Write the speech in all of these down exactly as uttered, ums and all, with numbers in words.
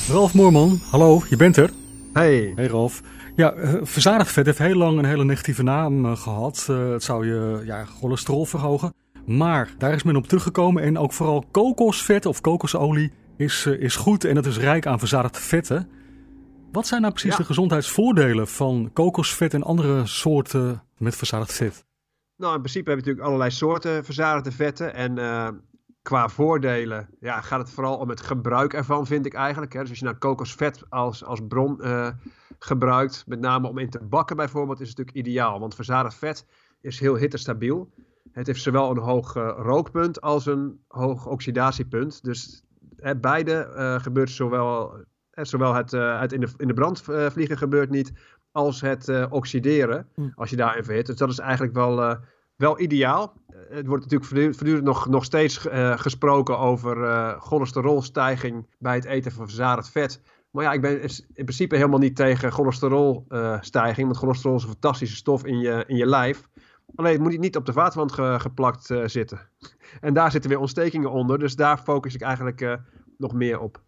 Ralf Moorman, hallo, je bent er. Hey. Hey Ralf. Ja, verzadigd vet heeft heel lang een hele negatieve naam uh, gehad. Uh, het zou je ja, cholesterol verhogen. Maar daar is men op teruggekomen en ook vooral kokosvet of kokosolie is, uh, is goed en het is rijk aan verzadigde vetten. Wat zijn nou precies ja. de gezondheidsvoordelen van kokosvet en andere soorten met verzadigd vet? Nou, in principe heb je natuurlijk allerlei soorten verzadigde vetten en uh, qua voordelen ja, gaat het vooral om het gebruik ervan, vind ik eigenlijk. Hè. Dus als je nou kokosvet als, als bron uh, gebruikt, met name om in te bakken bijvoorbeeld, is het natuurlijk ideaal. Want verzadigd vet is heel hittestabiel. Het heeft zowel een hoog uh, rookpunt als een hoog oxidatiepunt. Dus hè, beide uh, gebeurt zowel, hè, zowel het, uh, het in, de, in de brand uh, vliegen gebeurt niet, als het uh, oxideren, mm. als je daarin verhit. Dus dat is eigenlijk wel, uh, wel ideaal. Uh, het wordt natuurlijk voortdurend nog, nog steeds uh, gesproken over uh, cholesterolstijging bij het eten van verzadigd vet. Maar ja, ik ben in principe helemaal niet tegen cholesterolstijging, uh, want cholesterol is een fantastische stof in je, in je lijf. Alleen het moet niet op de vaatwand ge, geplakt uh, zitten. En daar zitten weer ontstekingen onder, dus daar focus ik eigenlijk uh, nog meer op.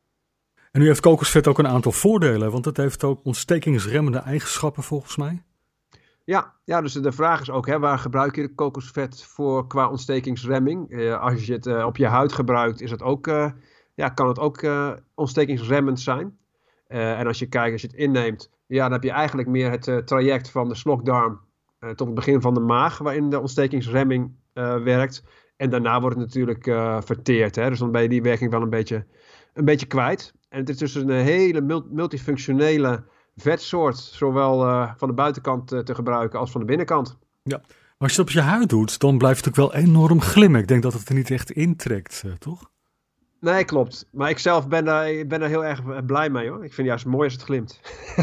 En nu heeft kokosvet ook een aantal voordelen, want het heeft ook ontstekingsremmende eigenschappen volgens mij. Ja, ja, dus de vraag is ook, hè, waar gebruik je de kokosvet voor qua ontstekingsremming? Uh, als je het uh, op je huid gebruikt, is het ook, uh, ja, kan het ook uh, ontstekingsremmend zijn. Uh, en als je kijkt, als je het inneemt, ja, dan heb je eigenlijk meer het uh, traject van de slokdarm uh, tot het begin van de maag, waarin de ontstekingsremming uh, werkt. En daarna wordt het natuurlijk uh, verteerd, hè? Dus dan ben je die werking wel een beetje, een beetje kwijt. En het is dus een hele multifunctionele vetsoort, zowel uh, van de buitenkant uh, te gebruiken als van de binnenkant. Ja, maar als je het op je huid doet, dan blijft het natuurlijk wel enorm glimmen. Ik denk dat het er niet echt intrekt, uh, toch? Nee, klopt. Maar ik zelf ben daar, ik ben daar heel erg blij mee, hoor. Ik vind het juist mooi als het glimt.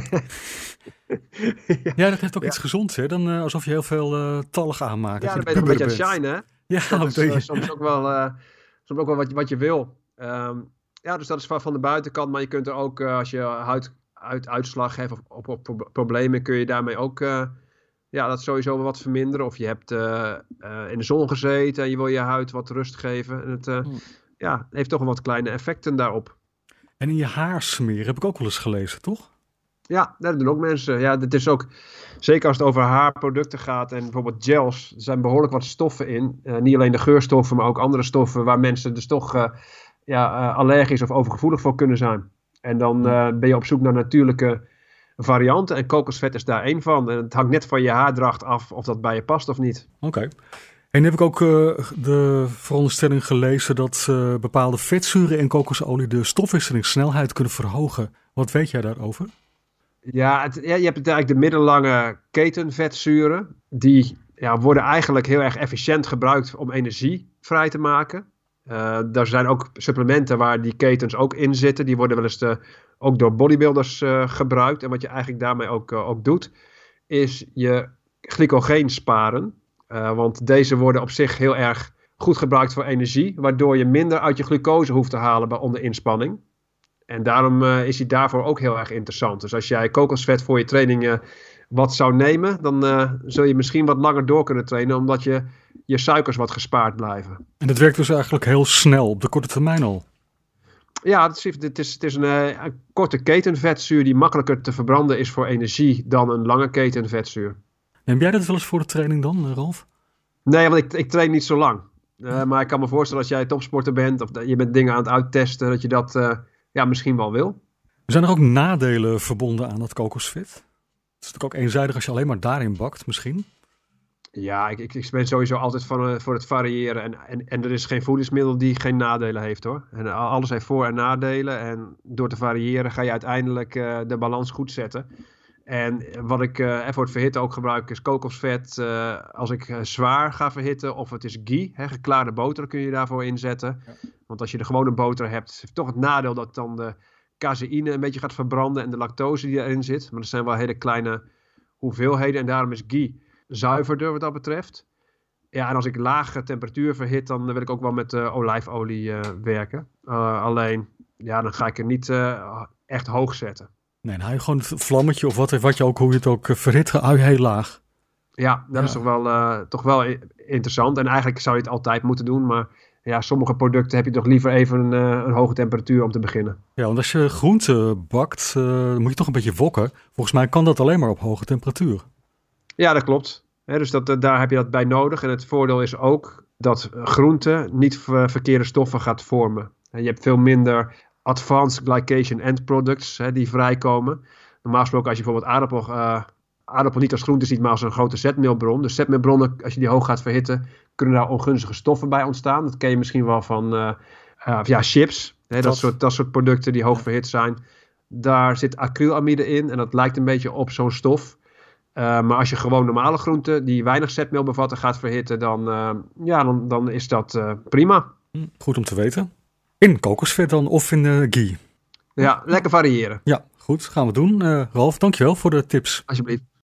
ja. ja, dat heeft ook ja. iets gezonds, hè? Dan uh, alsof je heel veel uh, tallig aanmaakt. Ja, dan ben je een beetje aan het shinen, hè? Ja, dat is uh, soms ook wel, uh, soms ook wel wat, wat je wil. Um, ja, dus dat is van de buitenkant. Maar je kunt er ook, uh, als je huid, huid uitslag hebt of op, op, op problemen, kun je daarmee ook uh, ja, dat sowieso wel wat verminderen. Of je hebt uh, uh, in de zon gezeten en je wil je huid wat rust geven. En het uh, mm. ja, heeft toch wel wat kleine effecten daarop. En in je haar smeren heb ik ook wel eens gelezen, toch? Ja, dat doen ook mensen. Ja, het is ook, zeker als het over haarproducten gaat en bijvoorbeeld gels, er zijn behoorlijk wat stoffen in. Uh, niet alleen de geurstoffen, maar ook andere stoffen waar mensen dus toch uh, ja, uh, allergisch of overgevoelig voor kunnen zijn. En dan uh, ben je op zoek naar natuurlijke varianten en kokosvet is daar één van. En het hangt net van je haardracht af of dat bij je past of niet. Oké. Okay. En heb ik ook uh, de veronderstelling gelezen dat uh, bepaalde vetzuren in kokosolie de stofwisselingssnelheid kunnen verhogen. Wat weet jij daarover? Ja, het, ja, je hebt eigenlijk de middellange ketenvetzuren. Die ja, worden eigenlijk heel erg efficiënt gebruikt om energie vrij te maken. Uh, er zijn ook supplementen waar die ketens ook in zitten. Die worden wel eens de, ook door bodybuilders uh, gebruikt. En wat je eigenlijk daarmee ook, uh, ook doet, is je glycogeen sparen. Uh, want deze worden op zich heel erg goed gebruikt voor energie. Waardoor je minder uit je glucose hoeft te halen bij onder inspanning. En daarom uh, is hij daarvoor ook heel erg interessant. Dus als jij kokosvet voor je training uh, wat zou nemen, dan uh, zul je misschien wat langer door kunnen trainen, omdat je, je suikers wat gespaard blijven. En dat werkt dus eigenlijk heel snel, op de korte termijn al? Ja, het is, het is, het is een, uh, een korte ketenvetzuur die makkelijker te verbranden is voor energie dan een lange ketenvetzuur. Neem jij dat wel eens voor de training dan, Ralf? Nee, want ik, ik train niet zo lang. Uh, maar ik kan me voorstellen als jij topsporter bent of je bent dingen aan het uittesten, dat je dat uh, ja, misschien wel wil. Zijn er ook nadelen verbonden aan dat kokosvet? Het is natuurlijk ook eenzijdig als je alleen maar daarin bakt, misschien? Ja, ik, ik, ik ben sowieso altijd van, uh, voor het variëren. En, en, en er is geen voedingsmiddel die geen nadelen heeft, hoor. En alles heeft voor- en nadelen. En door te variëren ga je uiteindelijk uh, de balans goed zetten. En wat ik uh, voor het verhitten ook gebruik is kokosvet. Uh, als ik uh, zwaar ga verhitten, of het is ghee, hè, geklaarde boter kun je daarvoor inzetten. Ja. Want als je de gewone boter hebt, heeft toch het nadeel dat dan de caseïne een beetje gaat verbranden en de lactose die erin zit. Maar dat zijn wel hele kleine hoeveelheden en daarom is ghee zuiverder wat dat betreft. Ja, en als ik lage temperatuur verhit, dan wil ik ook wel met uh, olijfolie uh, werken. Uh, alleen, ja, dan ga ik er niet uh, echt hoog zetten. Nee, dan hou je gewoon het vlammetje of wat, wat je ook, hoe je het ook verhit, hou je heel laag. Ja, dat ja. is toch wel, uh, toch wel interessant. En eigenlijk zou je het altijd moeten doen, maar ja, sommige producten heb je toch liever even een, uh, een hoge temperatuur om te beginnen. Ja, want als je groente bakt, uh, dan moet je toch een beetje wokken. Volgens mij kan dat alleen maar op hoge temperatuur. Ja, dat klopt. He, dus dat, daar heb je dat bij nodig. En het voordeel is ook dat groente niet ver- verkeerde stoffen gaat vormen. En je hebt veel minder advanced glycation end products he, die vrijkomen. Normaal gesproken als je bijvoorbeeld aardappel, uh, aardappel niet als groente ziet, maar als een grote zetmeelbron. Dus zetmeelbronnen, als je die hoog gaat verhitten, kunnen daar ongunstige stoffen bij ontstaan. Dat ken je misschien wel van uh, uh, ja, chips. He, dat, dat, soort, dat soort producten die hoog verhit zijn. Daar zit acrylamide in en dat lijkt een beetje op zo'n stof. Uh, maar als je gewoon normale groenten die weinig zetmeel bevatten gaat verhitten, dan, uh, ja, dan, dan is dat uh, prima. Goed om te weten. In kokosvet dan of in uh, ghee? Ja, lekker variëren. Ja, goed. Gaan we doen. Uh, Ralf, dankjewel voor de tips. Alsjeblieft.